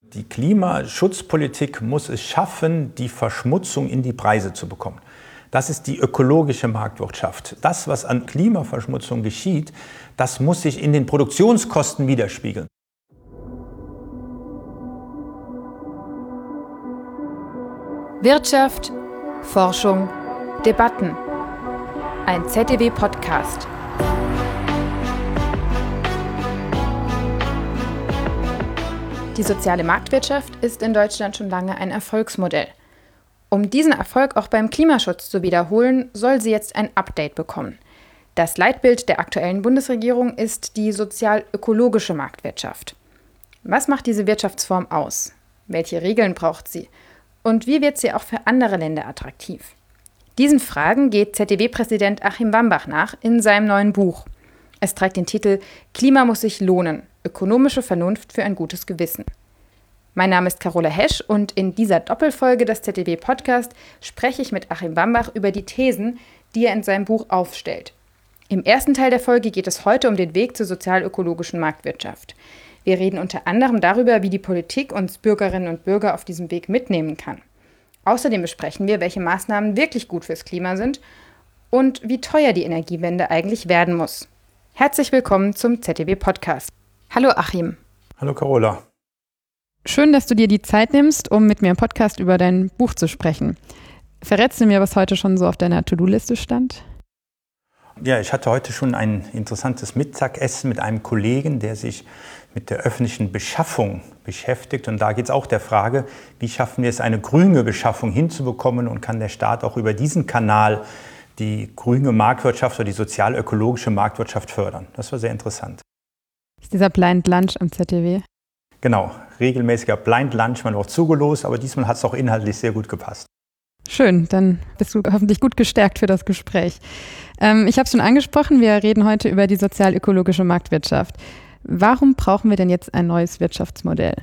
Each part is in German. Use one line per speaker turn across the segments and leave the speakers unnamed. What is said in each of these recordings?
Die Klimaschutzpolitik muss es schaffen, die Verschmutzung in die Preise zu bekommen. Das ist die ökologische Marktwirtschaft. Das, was an Klimaverschmutzung geschieht, das muss sich in den Produktionskosten widerspiegeln.
Wirtschaft, Forschung, Debatten. Ein ZDW-Podcast. Die soziale Marktwirtschaft ist in Deutschland schon lange ein Erfolgsmodell. Um diesen Erfolg auch beim Klimaschutz zu wiederholen, soll sie jetzt ein Update bekommen. Das Leitbild der aktuellen Bundesregierung ist die sozial-ökologische Marktwirtschaft. Was macht diese Wirtschaftsform aus? Welche Regeln braucht sie? Und wie wird sie auch für andere Länder attraktiv? Diesen Fragen geht ZDW-Präsident Achim Wambach nach in seinem neuen Buch. Es trägt den Titel »Klima muss sich lohnen. Ökonomische Vernunft für ein gutes Gewissen«. Mein Name ist Carola Hesch und in dieser Doppelfolge des ZDW-Podcast spreche ich mit Achim Wambach über die Thesen, die er in seinem Buch aufstellt. Im ersten Teil der Folge geht es heute um den Weg zur sozial-ökologischen Marktwirtschaft. Wir reden unter anderem darüber, wie die Politik uns Bürgerinnen und Bürger auf diesem Weg mitnehmen kann. Außerdem besprechen wir, welche Maßnahmen wirklich gut fürs Klima sind und wie teuer die Energiewende eigentlich werden muss. Herzlich willkommen zum ZDW-Podcast. Hallo Achim.
Hallo Carola.
Schön, dass du dir die Zeit nimmst, um mit mir im Podcast über dein Buch zu sprechen. Verrätst du mir, was heute schon so auf deiner To-Do-Liste stand?
Ja, ich hatte heute schon ein interessantes Mittagessen mit einem Kollegen, der sich mit der öffentlichen Beschaffung beschäftigt. Und da geht es auch der Frage, wie schaffen wir es, eine grüne Beschaffung hinzubekommen und kann der Staat auch über diesen Kanal die grüne Marktwirtschaft oder die sozial-ökologische Marktwirtschaft fördern. Das war sehr interessant.
Ist dieser Blind Lunch am ZDW?
Genau, regelmäßiger Blind Lunch, man wird zugelost, aber diesmal hat es auch inhaltlich sehr gut gepasst.
Schön, dann bist du hoffentlich gut gestärkt für das Gespräch. Ich habe es schon angesprochen, wir reden heute über die sozial-ökologische Marktwirtschaft. Warum brauchen wir denn jetzt ein neues Wirtschaftsmodell?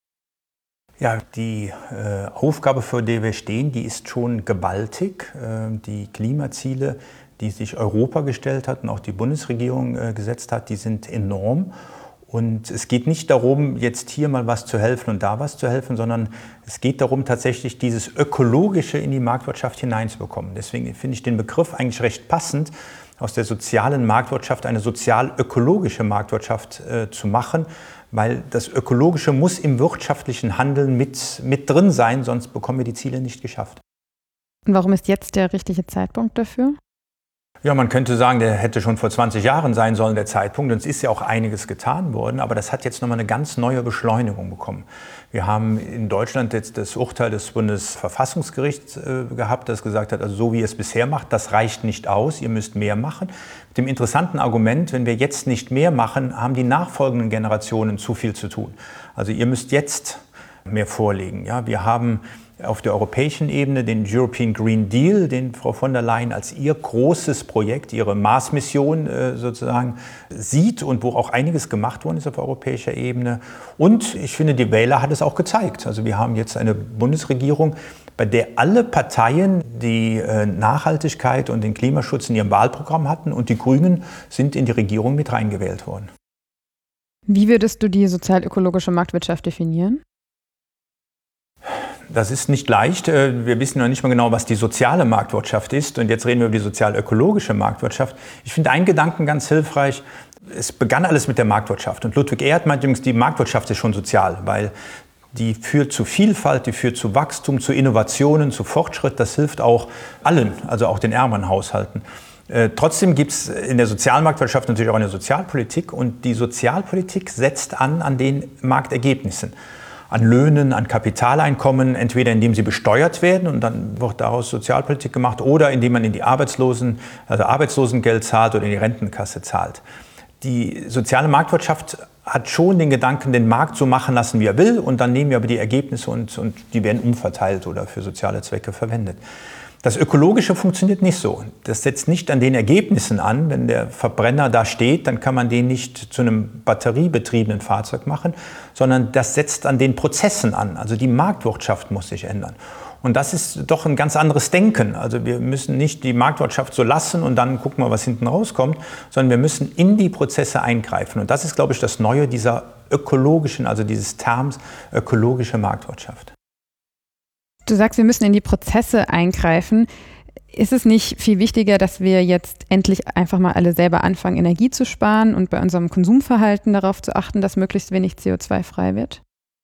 Ja, die Aufgabe, vor der wir stehen, die ist schon gewaltig. Die Klimaziele, die sich Europa gestellt hat und auch die Bundesregierung gesetzt hat, die sind enorm. Und es geht nicht darum, jetzt hier mal was zu helfen und da was zu helfen, sondern es geht darum, tatsächlich dieses Ökologische in die Marktwirtschaft hineinzubekommen. Deswegen finde ich den Begriff eigentlich recht passend, aus der sozialen Marktwirtschaft eine sozial-ökologische Marktwirtschaft zu machen, weil das Ökologische muss im wirtschaftlichen Handeln mit drin sein, sonst bekommen wir die Ziele nicht geschafft.
Und warum ist jetzt der richtige Zeitpunkt dafür?
Ja, man könnte sagen, der hätte schon vor 20 Jahren sein sollen, der Zeitpunkt. Und es ist ja auch einiges getan worden, aber das hat jetzt nochmal eine ganz neue Beschleunigung bekommen. Wir haben in Deutschland jetzt das Urteil des Bundesverfassungsgerichts gehabt, das gesagt hat, also so wie ihr es bisher macht, das reicht nicht aus, ihr müsst mehr machen. Mit dem interessanten Argument, wenn wir jetzt nicht mehr machen, haben die nachfolgenden Generationen zu viel zu tun. Also ihr müsst jetzt mehr vorlegen. Ja, wir haben auf der europäischen Ebene den European Green Deal, den Frau von der Leyen als ihr großes Projekt, ihre Mars-Mission sozusagen sieht und wo auch einiges gemacht worden ist auf europäischer Ebene. Und ich finde, die Wähler hat es auch gezeigt. Also wir haben jetzt eine Bundesregierung, bei der alle Parteien die Nachhaltigkeit und den Klimaschutz in ihrem Wahlprogramm hatten und die Grünen sind in die Regierung mit reingewählt worden.
Wie würdest du die sozial-ökologische Marktwirtschaft definieren?
Das ist nicht leicht. Wir wissen noch nicht mal genau, was die soziale Marktwirtschaft ist. Und jetzt reden wir über die sozial-ökologische Marktwirtschaft. Ich finde einen Gedanken ganz hilfreich. Es begann alles mit der Marktwirtschaft. Und Ludwig Erhard meint übrigens, die Marktwirtschaft ist schon sozial, weil die führt zu Vielfalt, die führt zu Wachstum, zu Innovationen, zu Fortschritt. Das hilft auch allen, also auch den ärmeren Haushalten. Trotzdem gibt es in der Sozialmarktwirtschaft natürlich auch eine Sozialpolitik. Und die Sozialpolitik setzt an den Marktergebnissen. An Löhnen, an Kapitaleinkommen, entweder indem sie besteuert werden und dann wird daraus Sozialpolitik gemacht oder indem man in die Arbeitslosengeld zahlt oder in die Rentenkasse zahlt. Die soziale Marktwirtschaft hat schon den Gedanken, den Markt so machen lassen, wie er will und dann nehmen wir aber die Ergebnisse und die werden umverteilt oder für soziale Zwecke verwendet. Das Ökologische funktioniert nicht so. Das setzt nicht an den Ergebnissen an. Wenn der Verbrenner da steht, dann kann man den nicht zu einem batteriebetriebenen Fahrzeug machen, sondern das setzt an den Prozessen an. Also die Marktwirtschaft muss sich ändern. Und das ist doch ein ganz anderes Denken. Also wir müssen nicht die Marktwirtschaft so lassen und dann gucken wir, was hinten rauskommt, sondern wir müssen in die Prozesse eingreifen. Und das ist, glaube ich, das Neue dieser ökologischen, also dieses Terms ökologische Marktwirtschaft.
Du sagst, wir müssen in die Prozesse eingreifen. Ist es nicht viel wichtiger, dass wir jetzt endlich einfach mal alle selber anfangen, Energie zu sparen und bei unserem Konsumverhalten darauf zu achten, dass möglichst wenig CO2-frei wird?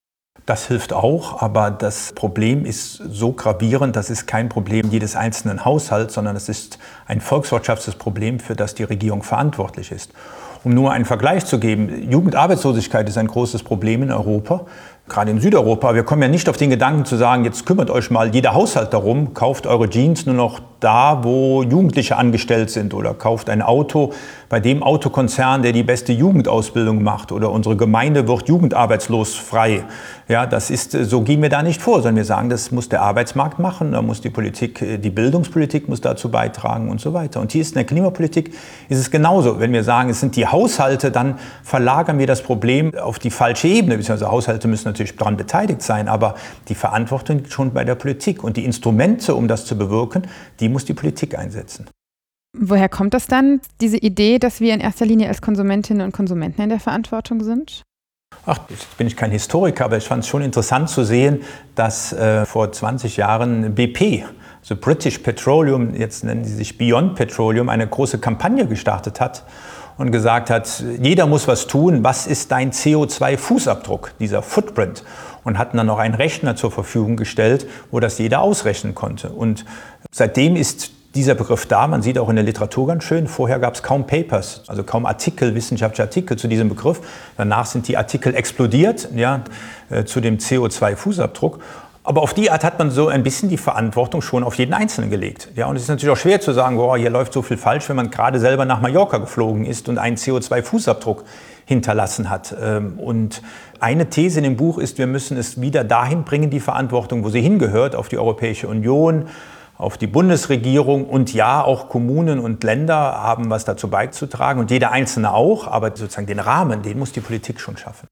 Das hilft auch, aber das Problem ist so gravierend, das ist kein Problem jedes einzelnen Haushalts, sondern es ist ein volkswirtschaftliches Problem, für das die Regierung verantwortlich ist. Um nur einen Vergleich zu geben, Jugendarbeitslosigkeit ist ein großes Problem in Europa, gerade in Südeuropa. Wir kommen ja nicht auf den Gedanken zu sagen, jetzt kümmert euch mal jeder Haushalt darum, kauft eure Jeans nur noch da, wo Jugendliche angestellt sind oder kauft ein Auto bei dem Autokonzern, der die beste Jugendausbildung macht oder unsere Gemeinde wird jugendarbeitslosfrei. Ja, so gehen wir da nicht vor, sondern wir sagen, das muss der Arbeitsmarkt machen, da muss die Politik, die Bildungspolitik muss dazu beitragen und so weiter. Und hier ist in der Klimapolitik ist es genauso. Wenn wir sagen, es sind die Haushalte, dann verlagern wir das Problem auf die falsche Ebene. Beziehungsweise Haushalte müssen natürlich daran beteiligt sein, aber die Verantwortung liegt schon bei der Politik. Und die Instrumente, um das zu bewirken, die muss die Politik einsetzen.
Woher kommt das dann, diese Idee, dass wir in erster Linie als Konsumentinnen und Konsumenten in der Verantwortung sind?
Ach, jetzt bin ich kein Historiker, aber ich fand es schon interessant zu sehen, dass vor 20 Jahren BP, also British Petroleum, jetzt nennen sie sich Beyond Petroleum, eine große Kampagne gestartet hat und gesagt hat, jeder muss was tun, was ist dein CO2-Fußabdruck, dieser Footprint? Und hatten dann noch einen Rechner zur Verfügung gestellt, wo das jeder ausrechnen konnte. Und seitdem ist dieser Begriff da, man sieht auch in der Literatur ganz schön, vorher gab es kaum Papers, also kaum wissenschaftliche Artikel zu diesem Begriff. Danach sind die Artikel explodiert, ja, zu dem CO2-Fußabdruck. Aber auf die Art hat man so ein bisschen die Verantwortung schon auf jeden Einzelnen gelegt. Ja, und es ist natürlich auch schwer zu sagen, boah, hier läuft so viel falsch, wenn man gerade selber nach Mallorca geflogen ist und einen CO2-Fußabdruck hinterlassen hat. Und eine These in dem Buch ist, wir müssen es wieder dahin bringen, die Verantwortung, wo sie hingehört, auf die Europäische Union, auf die Bundesregierung und ja, auch Kommunen und Länder haben was dazu beizutragen und jeder Einzelne auch, aber sozusagen den Rahmen, den muss die Politik schon schaffen.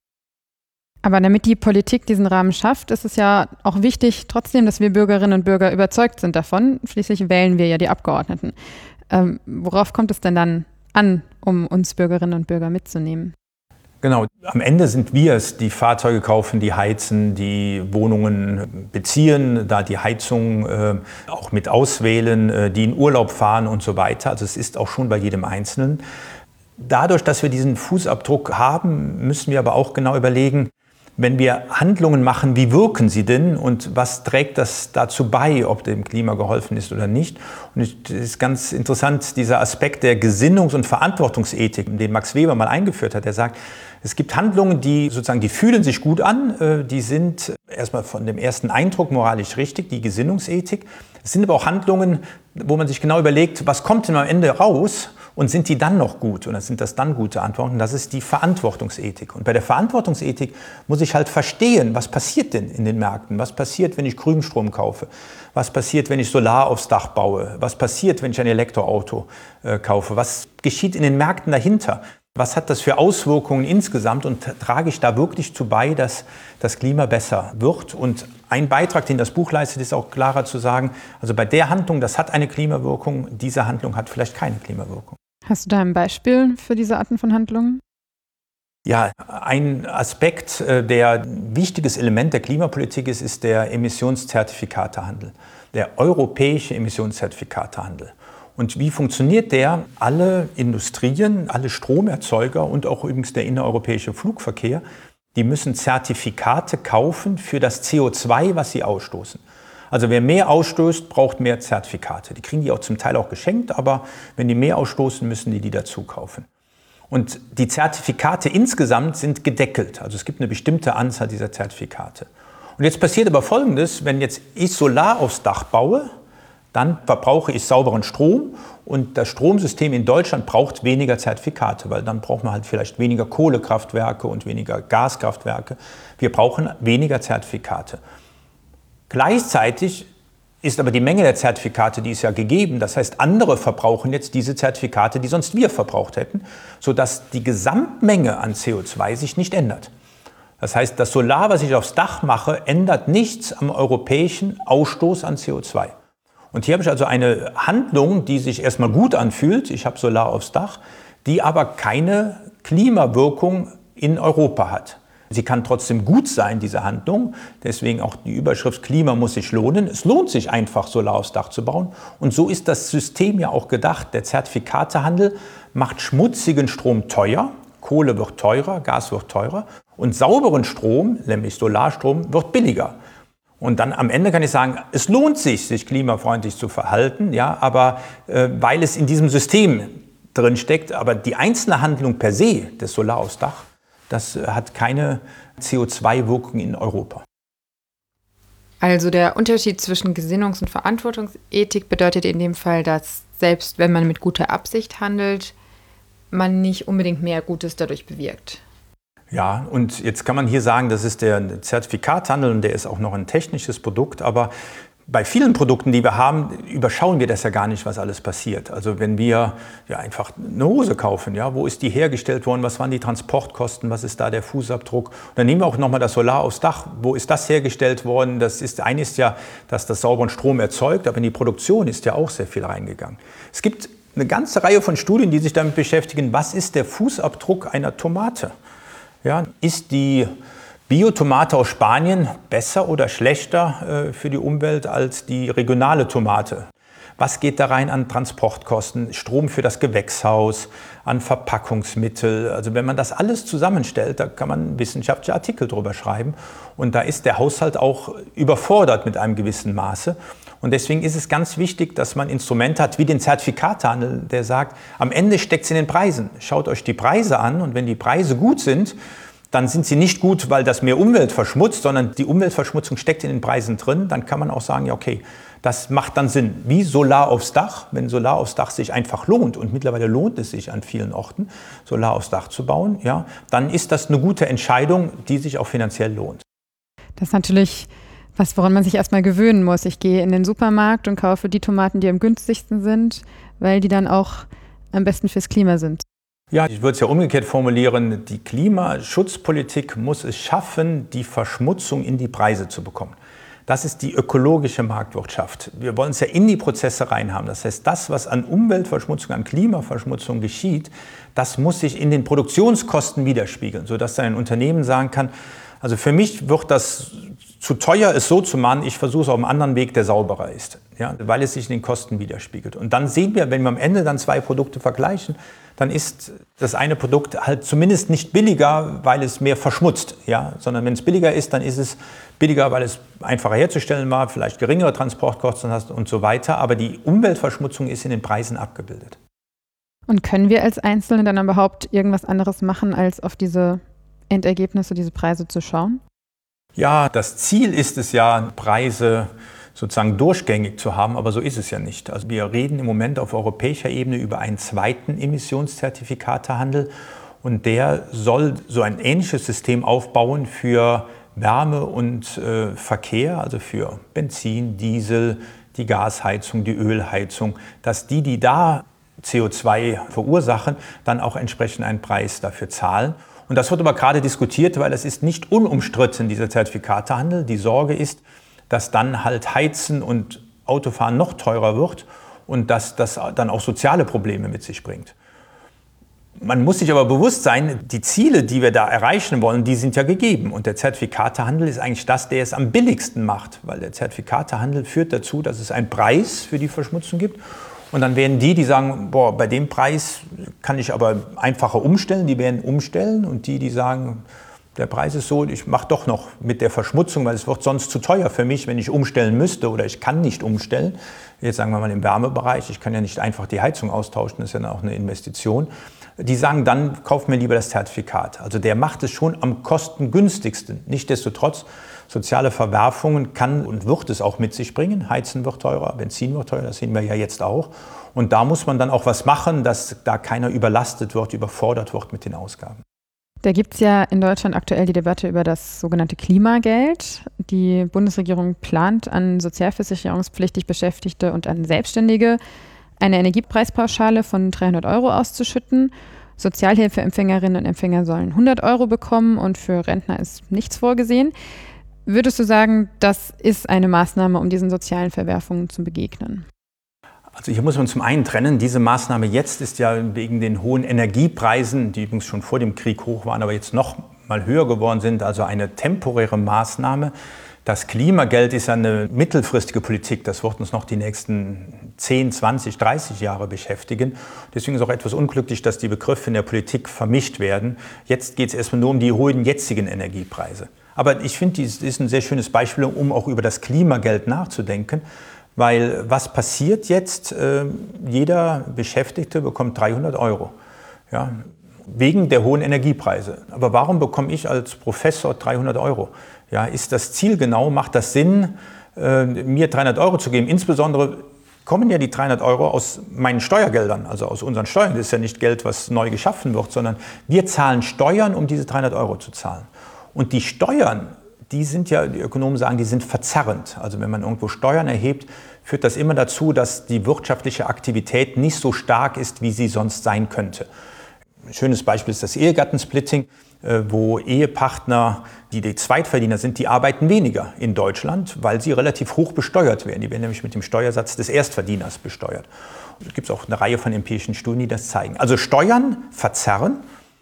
Aber damit die Politik diesen Rahmen schafft, ist es ja auch wichtig trotzdem, dass wir Bürgerinnen und Bürger überzeugt sind davon. Schließlich wählen wir ja die Abgeordneten. Worauf kommt es denn dann an, um uns Bürgerinnen und Bürger mitzunehmen?
Genau, am Ende sind wir es, die Fahrzeuge kaufen, die heizen, die Wohnungen beziehen, da die Heizung auch mit auswählen, die in Urlaub fahren und so weiter. Also es ist auch schon bei jedem Einzelnen. Dadurch, dass wir diesen Fußabdruck haben, müssen wir aber auch genau überlegen, wenn wir Handlungen machen, wie wirken sie denn und was trägt das dazu bei, ob dem Klima geholfen ist oder nicht? Und es ist ganz interessant, dieser Aspekt der Gesinnungs- und Verantwortungsethik, den Max Weber mal eingeführt hat. Er sagt, es gibt Handlungen, die fühlen sich gut an, die sind erstmal von dem ersten Eindruck moralisch richtig, die Gesinnungsethik. Es sind aber auch Handlungen, wo man sich genau überlegt, was kommt denn am Ende raus? Und sind die dann noch gut oder sind das dann gute Antworten? Das ist die Verantwortungsethik. Und bei der Verantwortungsethik muss ich halt verstehen, was passiert denn in den Märkten? Was passiert, wenn ich Grünstrom kaufe? Was passiert, wenn ich Solar aufs Dach baue? Was passiert, wenn ich ein Elektroauto kaufe? Was geschieht in den Märkten dahinter? Was hat das für Auswirkungen insgesamt und trage ich da wirklich zu bei, dass das Klima besser wird? Und ein Beitrag, den das Buch leistet, ist auch klarer zu sagen, also bei der Handlung, das hat eine Klimawirkung, diese Handlung hat vielleicht keine Klimawirkung.
Hast du da ein Beispiel für diese Arten von Handlungen?
Ja, ein Aspekt, der ein wichtiges Element der Klimapolitik ist, ist der Emissionszertifikatehandel, der europäische Emissionszertifikatehandel. Und wie funktioniert der? Alle Industrien, alle Stromerzeuger und auch übrigens der innereuropäische Flugverkehr, die müssen Zertifikate kaufen für das CO2, was sie ausstoßen. Also wer mehr ausstößt, braucht mehr Zertifikate. Die kriegen die auch zum Teil auch geschenkt, aber wenn die mehr ausstoßen, müssen die dazu kaufen. Und die Zertifikate insgesamt sind gedeckelt. Also es gibt eine bestimmte Anzahl dieser Zertifikate. Und jetzt passiert aber Folgendes, wenn jetzt ich Solar aufs Dach baue, dann verbrauche ich sauberen Strom und das Stromsystem in Deutschland braucht weniger Zertifikate, weil dann braucht man halt vielleicht weniger Kohlekraftwerke und weniger Gaskraftwerke. Wir brauchen weniger Zertifikate. Gleichzeitig ist aber die Menge der Zertifikate, die ist ja gegeben. Das heißt, andere verbrauchen jetzt diese Zertifikate, die sonst wir verbraucht hätten, sodass die Gesamtmenge an CO2 sich nicht ändert. Das heißt, das Solar, was ich aufs Dach mache, ändert nichts am europäischen Ausstoß an CO2. Und hier habe ich also eine Handlung, die sich erstmal gut anfühlt. Ich habe Solar aufs Dach, die aber keine Klimawirkung in Europa hat. Sie kann trotzdem gut sein, diese Handlung. Deswegen auch die Überschrift Klima muss sich lohnen. Es lohnt sich einfach, Solar aufs Dach zu bauen. Und so ist das System ja auch gedacht. Der Zertifikatehandel macht schmutzigen Strom teuer. Kohle wird teurer, Gas wird teurer. Und sauberen Strom, nämlich Solarstrom, wird billiger. Und dann am Ende kann ich sagen, es lohnt sich, sich klimafreundlich zu verhalten, ja, aber weil es in diesem System drin steckt, aber die einzelne Handlung per se des Solar aufs Dach, das hat keine CO2-Wirkung in Europa.
Also der Unterschied zwischen Gesinnungs- und Verantwortungsethik bedeutet in dem Fall, dass selbst wenn man mit guter Absicht handelt, man nicht unbedingt mehr Gutes dadurch bewirkt.
Ja, und jetzt kann man hier sagen, das ist der Zertifikatehandel und der ist auch noch ein technisches Produkt, aber bei vielen Produkten, die wir haben, überschauen wir das ja gar nicht, was alles passiert. Also wenn wir ja einfach eine Hose kaufen, ja, wo ist die hergestellt worden, was waren die Transportkosten, was ist da der Fußabdruck? Und dann nehmen wir auch nochmal das Solar aufs Dach, wo ist das hergestellt worden? Eine ist ja, dass das sauberen Strom erzeugt, aber in die Produktion ist ja auch sehr viel reingegangen. Es gibt eine ganze Reihe von Studien, die sich damit beschäftigen, was ist der Fußabdruck einer Tomate? Ja, ist die Biotomate aus Spanien besser oder schlechter für die Umwelt als die regionale Tomate? Was geht da rein an Transportkosten, Strom für das Gewächshaus, an Verpackungsmittel? Also wenn man das alles zusammenstellt, da kann man wissenschaftliche Artikel drüber schreiben. Und da ist der Haushalt auch überfordert mit einem gewissen Maße. Und deswegen ist es ganz wichtig, dass man Instrumente hat wie den Zertifikatehandel, der sagt, am Ende steckt es in den Preisen. Schaut euch die Preise an und wenn die Preise gut sind, dann sind sie nicht gut, weil das mehr Umwelt verschmutzt, sondern die Umweltverschmutzung steckt in den Preisen drin. Dann kann man auch sagen, ja okay, das macht dann Sinn. Wie Solar aufs Dach, wenn Solar aufs Dach sich einfach lohnt und mittlerweile lohnt es sich an vielen Orten, Solar aufs Dach zu bauen, ja, dann ist das eine gute Entscheidung, die sich auch finanziell lohnt.
Das ist natürlich was, woran man sich erstmal gewöhnen muss. Ich gehe in den Supermarkt und kaufe die Tomaten, die am günstigsten sind, weil die dann auch am besten fürs Klima sind.
Ja, ich würde es ja umgekehrt formulieren, die Klimaschutzpolitik muss es schaffen, die Verschmutzung in die Preise zu bekommen. Das ist die ökologische Marktwirtschaft. Wir wollen es ja in die Prozesse reinhaben. Das heißt, das, was an Umweltverschmutzung, an Klimaverschmutzung geschieht, das muss sich in den Produktionskosten widerspiegeln, sodass dann ein Unternehmen sagen kann, also für mich wird das zu teuer, es so zu machen, ich versuche es auf einem anderen Weg, der sauberer ist, ja, weil es sich in den Kosten widerspiegelt. Und dann sehen wir, wenn wir am Ende dann zwei Produkte vergleichen, dann ist das eine Produkt halt zumindest nicht billiger, weil es mehr verschmutzt, ja, sondern wenn es billiger ist, dann ist es billiger, weil es einfacher herzustellen war, vielleicht geringere Transportkosten hast und so weiter. Aber die Umweltverschmutzung ist in den Preisen abgebildet.
Und können wir als Einzelne dann überhaupt irgendwas anderes machen, als auf diese Endergebnisse, diese Preise zu schauen?
Ja, das Ziel ist es ja, Preise sozusagen durchgängig zu haben, aber so ist es ja nicht. Also wir reden im Moment auf europäischer Ebene über einen zweiten Emissionszertifikatehandel und der soll so ein ähnliches System aufbauen für Wärme und Verkehr, also für Benzin, Diesel, die Gasheizung, die Ölheizung, dass die da CO2 verursachen, dann auch entsprechend einen Preis dafür zahlen. Und das wird aber gerade diskutiert, weil es ist nicht unumstritten, dieser Zertifikatehandel. Die Sorge ist, dass dann halt Heizen und Autofahren noch teurer wird und dass das dann auch soziale Probleme mit sich bringt. Man muss sich aber bewusst sein, die Ziele, die wir da erreichen wollen, die sind ja gegeben. Und der Zertifikatehandel ist eigentlich das, der es am billigsten macht, weil der Zertifikatehandel führt dazu, dass es einen Preis für die Verschmutzung gibt. Und dann werden die sagen, boah, bei dem Preis kann ich aber einfacher umstellen, die werden umstellen. Und die sagen, der Preis ist so, ich mache doch noch mit der Verschmutzung, weil es wird sonst zu teuer für mich, wenn ich umstellen müsste oder ich kann nicht umstellen. Jetzt sagen wir mal im Wärmebereich, ich kann ja nicht einfach die Heizung austauschen, das ist ja dann auch eine Investition. Die sagen, dann kauf mir lieber das Zertifikat. Also der macht es schon am kostengünstigsten. Nichtsdestotrotz, soziale Verwerfungen kann und wird es auch mit sich bringen. Heizen wird teurer, Benzin wird teurer, das sehen wir ja jetzt auch. Und da muss man dann auch was machen, dass da keiner überlastet wird, überfordert wird mit den Ausgaben.
Da gibt es ja in Deutschland aktuell die Debatte über das sogenannte Klimageld. Die Bundesregierung plant, an sozialversicherungspflichtig Beschäftigte und an Selbstständige eine Energiepreispauschale von 300 € auszuschütten. Sozialhilfeempfängerinnen und Empfänger sollen 100 € bekommen und für Rentner ist nichts vorgesehen. Würdest du sagen, das ist eine Maßnahme, um diesen sozialen Verwerfungen zu begegnen?
Also hier muss man zum einen trennen, diese Maßnahme jetzt ist ja wegen den hohen Energiepreisen, die übrigens schon vor dem Krieg hoch waren, aber jetzt noch mal höher geworden sind, also eine temporäre Maßnahme. Das Klimageld ist eine mittelfristige Politik, das wird uns noch die nächsten 10, 20, 30 Jahre beschäftigen. Deswegen ist es auch etwas unglücklich, dass die Begriffe in der Politik vermischt werden. Jetzt geht es erstmal nur um die hohen jetzigen Energiepreise. Aber ich finde, dies ist ein sehr schönes Beispiel, um auch über das Klimageld nachzudenken. Weil was passiert jetzt? Jeder Beschäftigte bekommt 300 €, ja, wegen der hohen Energiepreise. Aber warum bekomme ich als Professor 300 €? Ja, ist das zielgenau? Macht das Sinn, mir 300 € zu geben? Insbesondere kommen ja die 300 € aus meinen Steuergeldern, also aus unseren Steuern. Das ist ja nicht Geld, was neu geschaffen wird, sondern wir zahlen Steuern, um diese 300 € zu zahlen. Und die Steuern, die sind ja, die Ökonomen sagen, die sind verzerrend. Also wenn man irgendwo Steuern erhebt, führt das immer dazu, dass die wirtschaftliche Aktivität nicht so stark ist, wie sie sonst sein könnte. Ein schönes Beispiel ist das Ehegattensplitting, wo Ehepartner, die Zweitverdiener sind, die arbeiten weniger in Deutschland, weil sie relativ hoch besteuert werden. Die werden nämlich mit dem Steuersatz des Erstverdieners besteuert. Es gibt auch eine Reihe von empirischen Studien, die das zeigen. Also Steuern verzerren.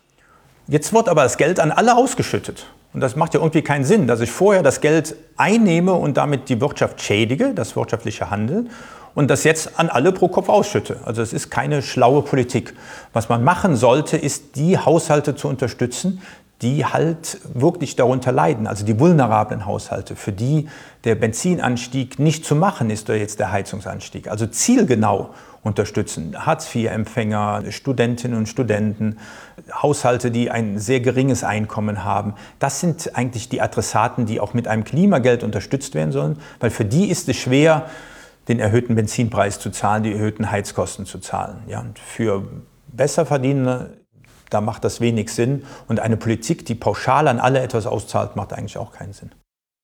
Jetzt wird aber das Geld an alle ausgeschüttet. Und das macht ja irgendwie keinen Sinn, dass ich vorher das Geld einnehme und damit die Wirtschaft schädige, das wirtschaftliche Handeln, und das jetzt an alle pro Kopf ausschütte. Also es ist keine schlaue Politik. Was man machen sollte, ist, die Haushalte zu unterstützen, die halt wirklich darunter leiden, also die vulnerablen Haushalte, für die der Benzinanstieg nicht zu machen ist oder jetzt der Heizungsanstieg. Also zielgenau unterstützen. Hartz-IV-Empfänger, Studentinnen und Studenten, Haushalte, die ein sehr geringes Einkommen haben. Das sind eigentlich die Adressaten, die auch mit einem Klimageld unterstützt werden sollen, weil für die ist es schwer, den erhöhten Benzinpreis zu zahlen, die erhöhten Heizkosten zu zahlen. Ja, und für Besserverdienende, da macht das wenig Sinn. Und eine Politik, die pauschal an alle etwas auszahlt, macht eigentlich auch keinen Sinn.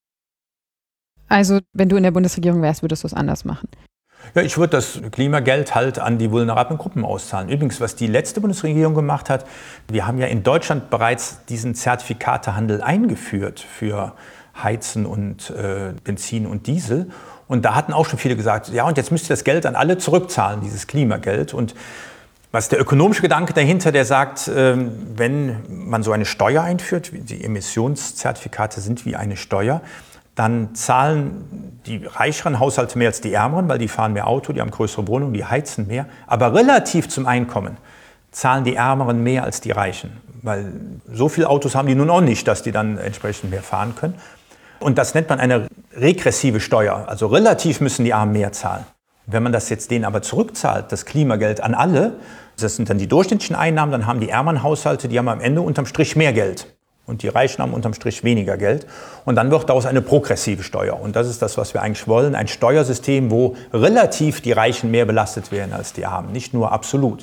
Also, wenn du in der Bundesregierung wärst, würdest du es anders machen?
Ja, ich würde das Klimageld halt an die vulnerablen Gruppen auszahlen. Übrigens, was die letzte Bundesregierung gemacht hat, wir haben ja in Deutschland bereits diesen Zertifikatehandel eingeführt für Heizen und Benzin und Diesel. Und da hatten auch schon viele gesagt, ja, und jetzt müsst ihr das Geld an alle zurückzahlen, dieses Klimageld. Und was ist der ökonomische Gedanke dahinter, der sagt, wenn man so eine Steuer einführt, die Emissionszertifikate sind wie eine Steuer, dann zahlen die reicheren Haushalte mehr als die ärmeren, weil die fahren mehr Auto, die haben größere Wohnungen, die heizen mehr. Aber relativ zum Einkommen zahlen die Ärmeren mehr als die Reichen, weil so viele Autos haben die nun auch nicht, dass die dann entsprechend mehr fahren können. Und das nennt man eine regressive Steuer. Also relativ müssen die Armen mehr zahlen. Wenn man das jetzt denen aber zurückzahlt, das Klimageld an alle, das sind dann die durchschnittlichen Einnahmen, dann haben die ärmeren Haushalte, die haben am Ende unterm Strich mehr Geld. Und die Reichen haben unterm Strich weniger Geld. Und dann wird daraus eine progressive Steuer. Und das ist das, was wir eigentlich wollen. Ein Steuersystem, wo relativ die Reichen mehr belastet werden als die Armen, nicht nur absolut.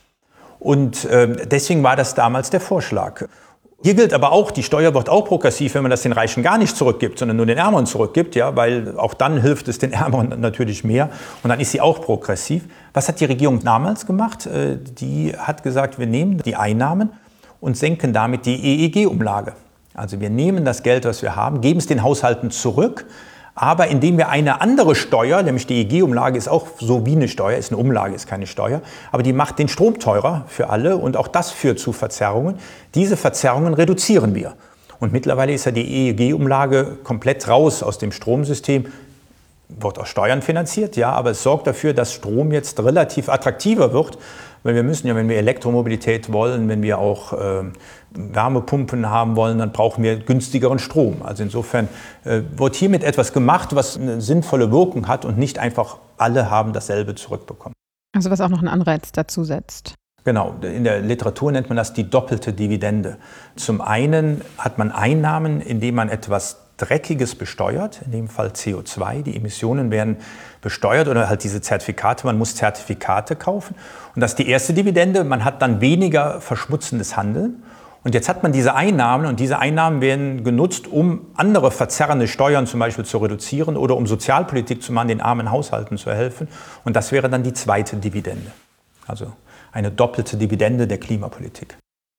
Und deswegen war das damals der Vorschlag. Hier gilt aber auch, die Steuer wird auch progressiv, wenn man das den Reichen gar nicht zurückgibt, sondern nur den Ärmeren zurückgibt, ja, weil auch dann hilft es den Ärmeren natürlich mehr und dann ist sie auch progressiv. Was hat die Regierung damals gemacht? Die hat gesagt, wir nehmen die Einnahmen und senken damit die EEG-Umlage. Also wir nehmen das Geld, was wir haben, geben es den Haushalten zurück, aber indem wir eine andere Steuer, nämlich die EEG-Umlage ist auch so wie eine Steuer, ist eine Umlage, ist keine Steuer, aber die macht den Strom teurer für alle und auch das führt zu Verzerrungen. Diese Verzerrungen reduzieren wir. Und mittlerweile ist ja die EEG-Umlage komplett raus aus dem Stromsystem, wird aus Steuern finanziert, ja, aber es sorgt dafür, dass Strom jetzt relativ attraktiver wird, weil wir müssen ja, wenn wir Elektromobilität wollen, wenn wir auch Wärmepumpen haben wollen, dann brauchen wir günstigeren Strom. Also insofern wird hiermit etwas gemacht, was eine sinnvolle Wirkung hat und nicht einfach alle haben dasselbe zurückbekommen.
Also was auch noch einen Anreiz dazu setzt.
Genau, in der Literatur nennt man das die doppelte Dividende. Zum einen hat man Einnahmen, indem man etwas Dreckiges besteuert, in dem Fall CO2. Die Emissionen werden besteuert oder halt diese Zertifikate, man muss Zertifikate kaufen. Und das ist die erste Dividende, man hat dann weniger verschmutzendes Handeln. Und jetzt hat man diese Einnahmen und diese Einnahmen werden genutzt, um andere verzerrende Steuern zum Beispiel zu reduzieren oder um Sozialpolitik zu machen, den armen Haushalten zu helfen. Und das wäre dann die zweite Dividende. Also eine doppelte Dividende der Klimapolitik.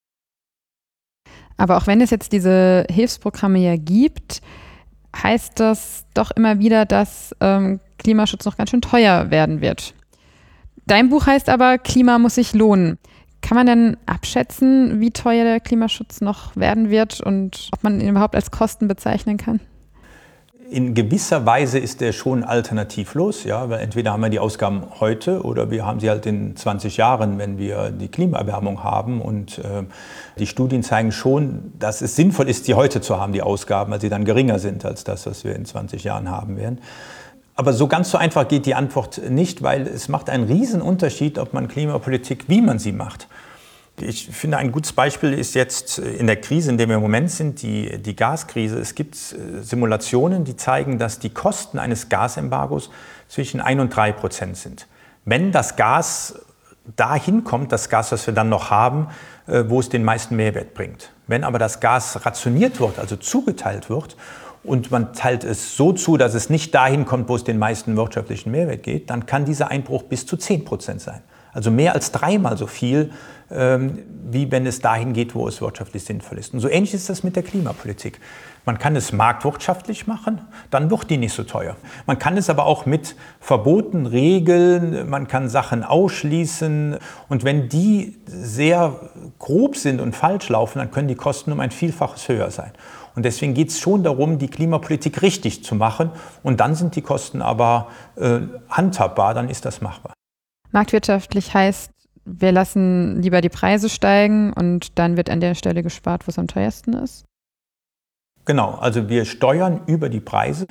Aber auch wenn es jetzt diese Hilfsprogramme ja gibt, heißt das doch immer wieder, dass Klimaschutz noch ganz schön teuer werden wird. Dein Buch heißt aber, Klima muss sich lohnen. Kann man denn abschätzen, wie teuer der Klimaschutz noch werden wird und ob man ihn überhaupt als Kosten bezeichnen kann?
In gewisser Weise ist der schon alternativlos, ja, weil entweder haben wir die Ausgaben heute oder wir haben sie halt in 20 Jahren, wenn wir die Klimaerwärmung haben. Und die Studien zeigen schon, dass es sinnvoll ist, die heute zu haben, die Ausgaben, weil sie dann geringer sind als das, was wir in 20 Jahren haben werden. Aber so ganz so einfach geht die Antwort nicht, weil es macht einen riesen Unterschied, ob man Klimapolitik, wie man sie macht. Ich finde, ein gutes Beispiel ist jetzt in der Krise, in der wir im Moment sind, die Gaskrise. Es gibt Simulationen, die zeigen, dass die Kosten eines Gasembargos zwischen 1 und 3% sind. Wenn das Gas dahin kommt, das Gas, das wir dann noch haben, wo es den meisten Mehrwert bringt. Wenn aber das Gas rationiert wird, also zugeteilt wird, und man teilt es so zu, dass es nicht dahin kommt, wo es den meisten wirtschaftlichen Mehrwert geht, dann kann dieser Einbruch bis zu 10% sein. Also mehr als 3-mal so viel, wie wenn es dahin geht, wo es wirtschaftlich sinnvoll ist. Und so ähnlich ist das mit der Klimapolitik. Man kann es marktwirtschaftlich machen, dann wird die nicht so teuer. Man kann es aber auch mit Verboten regeln, man kann Sachen ausschließen. Und wenn die sehr grob sind und falsch laufen, dann können die Kosten um ein Vielfaches höher sein. Und deswegen geht es schon darum, die Klimapolitik richtig zu machen. Und dann sind die Kosten aber handhabbar, dann ist das machbar.
Marktwirtschaftlich heißt, wir lassen lieber die Preise steigen und dann wird an der Stelle gespart, wo es am teuersten ist?
Genau, also wir steuern über die Preise.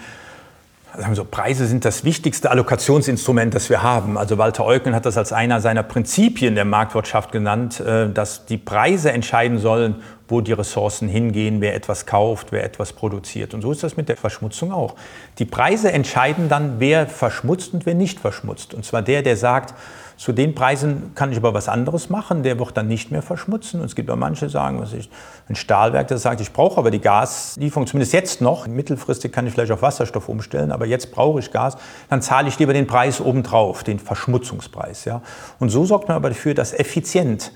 Also Preise sind das wichtigste Allokationsinstrument, das wir haben. Also Walter Eucken hat das als einer seiner Prinzipien der Marktwirtschaft genannt, dass die Preise entscheiden sollen, wo die Ressourcen hingehen, wer etwas kauft, wer etwas produziert. Und so ist das mit der Verschmutzung auch. Die Preise entscheiden dann, wer verschmutzt und wer nicht verschmutzt. Und zwar der sagt, zu den Preisen kann ich aber was anderes machen, der wird dann nicht mehr verschmutzen. Und es gibt auch manche, die sagen, ein Stahlwerk, das sagt, ich brauche aber die Gaslieferung, zumindest jetzt noch. Mittelfristig kann ich vielleicht auf Wasserstoff umstellen, aber jetzt brauche ich Gas. Dann zahle ich lieber den Preis obendrauf, den Verschmutzungspreis. Ja. Und so sorgt man aber dafür, dass effizient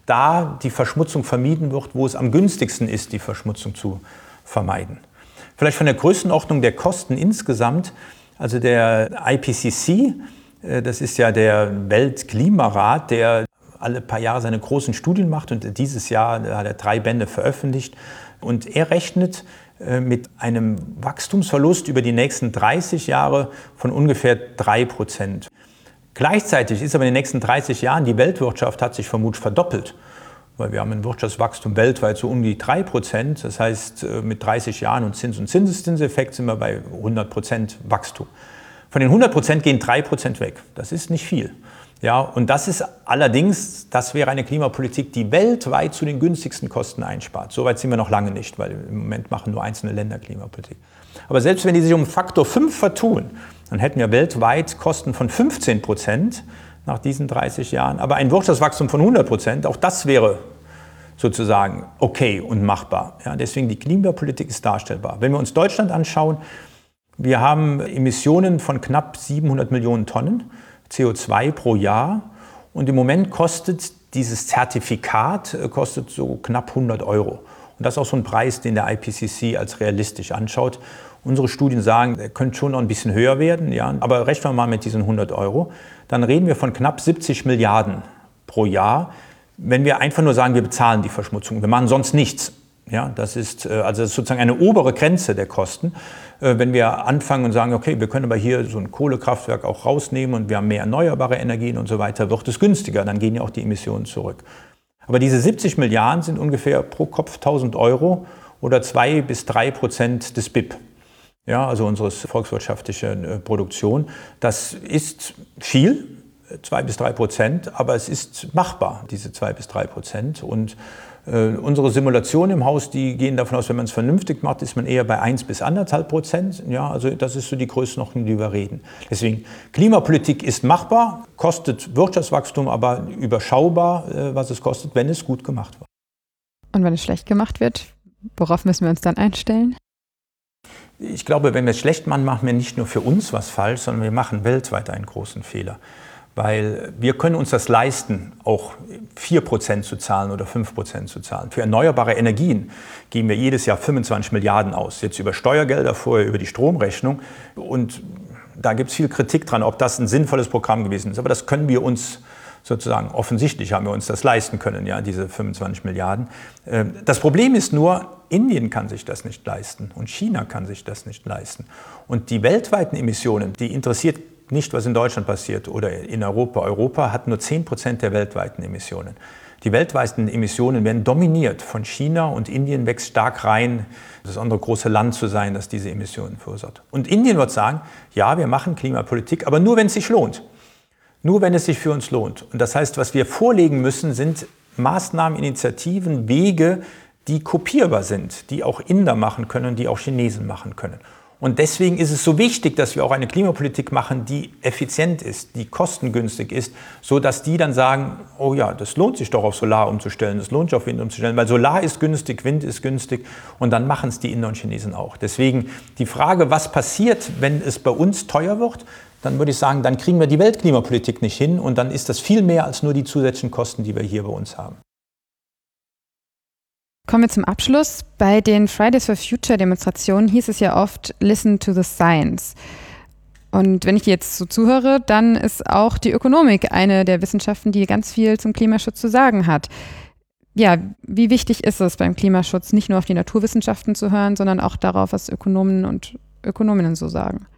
da die Verschmutzung vermieden wird, wo es am günstigsten ist, die Verschmutzung zu vermeiden. Vielleicht von der Größenordnung der Kosten insgesamt, also der IPCC, das ist ja der Weltklimarat, der alle paar Jahre seine großen Studien macht und dieses Jahr hat er 3 Bände veröffentlicht. Und er rechnet mit einem Wachstumsverlust über die nächsten 30 Jahre von ungefähr 3%. Gleichzeitig ist aber in den nächsten 30 Jahren die Weltwirtschaft hat sich vermutlich verdoppelt. Weil wir haben ein Wirtschaftswachstum weltweit so um die 3%. Das heißt, mit 30 Jahren und Zinseszinseffekt sind wir bei 100% Wachstum. Von den 100% gehen 3% weg. Das ist nicht viel. Ja, und das ist allerdings, das wäre eine Klimapolitik, die weltweit zu den günstigsten Kosten einspart. Soweit sind wir noch lange nicht, weil im Moment machen nur einzelne Länder Klimapolitik. Aber selbst wenn die sich um Faktor 5 vertun, dann hätten wir weltweit Kosten von 15% nach diesen 30 Jahren. Aber ein Wirtschaftswachstum von 100%, auch das wäre sozusagen okay und machbar. Ja, deswegen die Klimapolitik ist darstellbar. Wenn wir uns Deutschland anschauen, wir haben Emissionen von knapp 700 Millionen Tonnen CO2 pro Jahr und im Moment kostet dieses Zertifikat so knapp 100 €. Und das ist auch so ein Preis, den der IPCC als realistisch anschaut. Unsere Studien sagen, er könnte schon noch ein bisschen höher werden, ja, aber rechnen wir mal mit diesen 100 €, dann reden wir von knapp 70 Milliarden pro Jahr, wenn wir einfach nur sagen, wir bezahlen die Verschmutzung, wir machen sonst nichts. Ja, das ist sozusagen eine obere Grenze der Kosten. Wenn wir anfangen und sagen, okay, wir können aber hier so ein Kohlekraftwerk auch rausnehmen und wir haben mehr erneuerbare Energien und so weiter, wird es günstiger, dann gehen ja auch die Emissionen zurück. Aber diese 70 Milliarden sind ungefähr pro Kopf 1.000 € oder 2 bis 3% des BIP. Ja, also unseres volkswirtschaftlichen Produktion. Das ist viel, 2 bis 3%, aber es ist machbar, diese 2 bis 3%. Und unsere Simulationen im Haus, die gehen davon aus, wenn man es vernünftig macht, ist man eher bei 1 bis 1,5%. Ja, also das ist so die Größenordnung, die wir reden. Deswegen, Klimapolitik ist machbar, kostet Wirtschaftswachstum, aber überschaubar, was es kostet, wenn es gut gemacht wird.
Und wenn es schlecht gemacht wird, worauf müssen wir uns dann einstellen?
Ich glaube, wenn wir es schlecht machen, machen wir nicht nur für uns was falsch, sondern wir machen weltweit einen großen Fehler. Weil wir können uns das leisten, auch 4% zu zahlen oder 5% zu zahlen. Für erneuerbare Energien geben wir jedes Jahr 25 Milliarden aus. Jetzt über Steuergelder, vorher über die Stromrechnung. Und da gibt es viel Kritik dran, ob das ein sinnvolles Programm gewesen ist. Aber das können wir uns sozusagen, offensichtlich haben wir uns das leisten können, ja, diese 25 Milliarden. Das Problem ist nur, Indien kann sich das nicht leisten und China kann sich das nicht leisten. Und die weltweiten Emissionen, die interessiert nicht, was in Deutschland passiert oder in Europa. Europa hat nur 10% der weltweiten Emissionen. Die weltweiten Emissionen werden dominiert von China und Indien wächst stark rein, das andere große Land zu sein, das diese Emissionen verursacht. Und Indien wird sagen, ja, wir machen Klimapolitik, aber nur, wenn es sich lohnt. Nur, wenn es sich für uns lohnt. Und das heißt, was wir vorlegen müssen, sind Maßnahmen, Initiativen, Wege, die kopierbar sind, die auch Inder machen können, die auch Chinesen machen können. Und deswegen ist es so wichtig, dass wir auch eine Klimapolitik machen, die effizient ist, die kostengünstig ist, sodass die dann sagen, oh ja, das lohnt sich doch auf Solar umzustellen, das lohnt sich auf Wind umzustellen, weil Solar ist günstig, Wind ist günstig und dann machen es die Inder und Chinesen auch. Deswegen die Frage, was passiert, wenn es bei uns teuer wird, dann würde ich sagen, dann kriegen wir die Weltklimapolitik nicht hin und dann ist das viel mehr als nur die zusätzlichen Kosten, die wir hier bei uns haben.
Kommen wir zum Abschluss. Bei den Fridays for Future Demonstrationen hieß es ja oft, listen to the science. Und wenn ich dir jetzt so zuhöre, dann ist auch die Ökonomik eine der Wissenschaften, die ganz viel zum Klimaschutz zu sagen hat. Ja, wie wichtig ist es beim Klimaschutz, nicht nur auf die Naturwissenschaften zu hören, sondern auch darauf, was Ökonomen und Ökonominnen so sagen?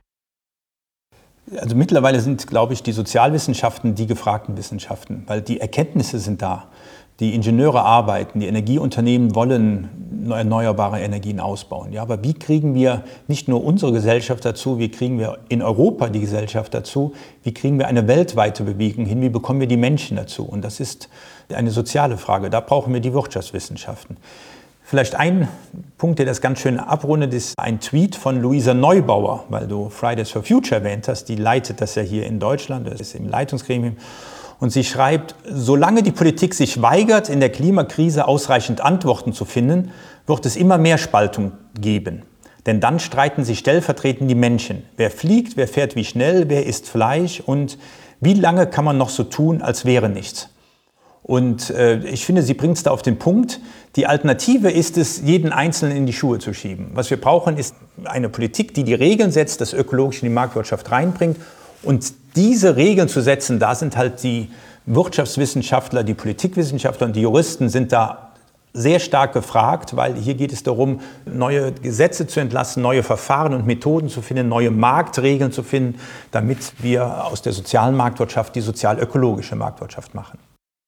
Also mittlerweile sind, glaube ich, die Sozialwissenschaften die gefragten Wissenschaften, weil die Erkenntnisse sind da. Die Ingenieure arbeiten, die Energieunternehmen wollen erneuerbare Energien ausbauen. Ja, aber wie kriegen wir nicht nur unsere Gesellschaft dazu, wie kriegen wir in Europa die Gesellschaft dazu, wie kriegen wir eine weltweite Bewegung hin, wie bekommen wir die Menschen dazu? Und das ist eine soziale Frage, da brauchen wir die Wirtschaftswissenschaften. Vielleicht ein Punkt, der das ganz schön abrundet, ist ein Tweet von Luisa Neubauer, weil du Fridays for Future erwähnt hast, die leitet das ja hier in Deutschland, das ist im Leitungsgremium. Und sie schreibt, solange die Politik sich weigert, in der Klimakrise ausreichend Antworten zu finden, wird es immer mehr Spaltung geben. Denn dann streiten sich stellvertretend die Menschen. Wer fliegt, wer fährt wie schnell, wer isst Fleisch und wie lange kann man noch so tun, als wäre nichts. Und ich finde, sie bringt es da auf den Punkt. Die Alternative ist es, jeden Einzelnen in die Schuhe zu schieben. Was wir brauchen, ist eine Politik, die die Regeln setzt, das Ökologische in die Marktwirtschaft reinbringt. Und diese Regeln zu setzen, da sind halt die Wirtschaftswissenschaftler, die Politikwissenschaftler und die Juristen sind da sehr stark gefragt, weil hier geht es darum, neue Gesetze zu entlassen, neue Verfahren und Methoden zu finden, neue Marktregeln zu finden, damit wir aus der sozialen Marktwirtschaft die sozial-ökologische Marktwirtschaft machen.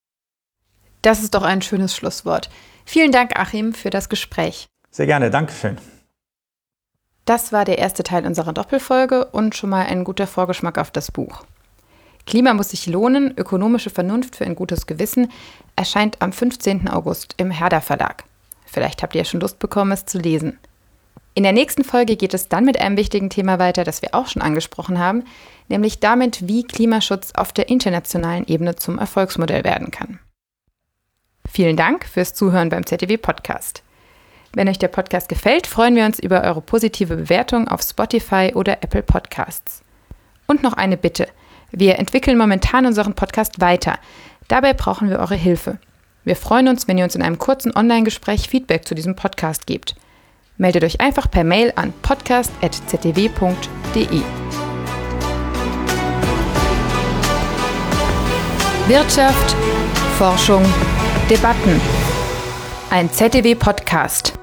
Das ist doch ein schönes Schlusswort. Vielen Dank, Achim, für das Gespräch.
Sehr gerne, Dankeschön.
Das war der erste Teil unserer Doppelfolge und schon mal ein guter Vorgeschmack auf das Buch. Klima muss sich lohnen, ökonomische Vernunft für ein gutes Gewissen erscheint am 15. August im Herder Verlag. Vielleicht habt ihr ja schon Lust bekommen, es zu lesen. In der nächsten Folge geht es dann mit einem wichtigen Thema weiter, das wir auch schon angesprochen haben, nämlich damit, wie Klimaschutz auf der internationalen Ebene zum Erfolgsmodell werden kann. Vielen Dank fürs Zuhören beim ZDW-Podcast. Wenn euch der Podcast gefällt, freuen wir uns über eure positive Bewertung auf Spotify oder Apple Podcasts. Und noch eine Bitte. Wir entwickeln momentan unseren Podcast weiter. Dabei brauchen wir eure Hilfe. Wir freuen uns, wenn ihr uns in einem kurzen Online-Gespräch Feedback zu diesem Podcast gebt. Meldet euch einfach per Mail an podcast@zdw.de. Wirtschaft, Forschung, Debatten. Ein ZDW-Podcast.